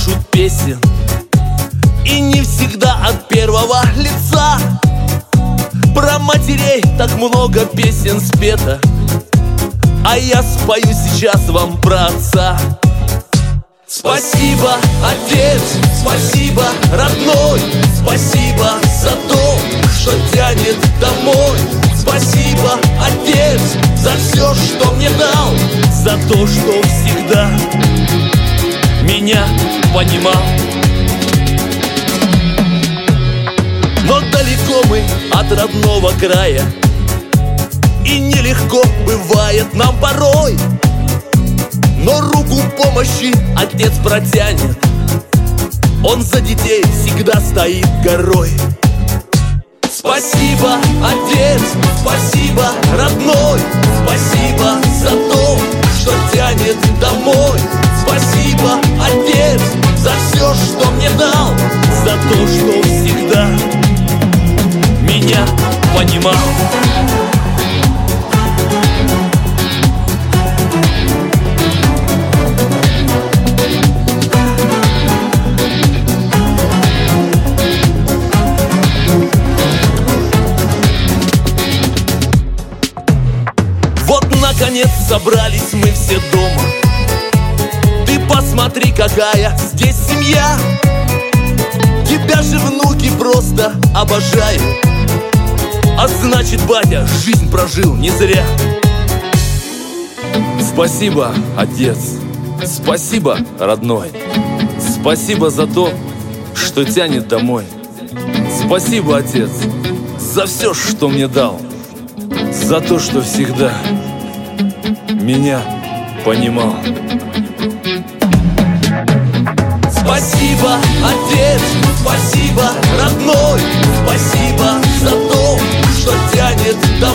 пишут песен, и не всегда от первого лица. Про матерей так много песен спето, а я спою сейчас вам про отца. Спасибо, отец, спасибо, родной, спасибо за то, что тянет домой. Спасибо, отец, за все, что мне дал, за то, что всегда меня понимал. Но далеко мы от родного края, и нелегко бывает нам порой. Но руку помощи отец протянет, он за детей всегда стоит горой. Спасибо, отец, спасибо, родной, спасибо за то, что тянет домой. Спасибо, отец, за все, что мне дал, за то, что всегда меня понимал. Вот наконец собрались мы все дома. Ты посмотри, какая здесь семья. Тебя же внуки просто обожают, а значит, батя жизнь прожил не зря. Спасибо, отец, спасибо, родной, спасибо за то, что тянет домой. Спасибо, отец, за все, что мне дал, за то, что всегда меня понимал. Спасибо, отец, спасибо, родной, спасибо за то, что тянет домой.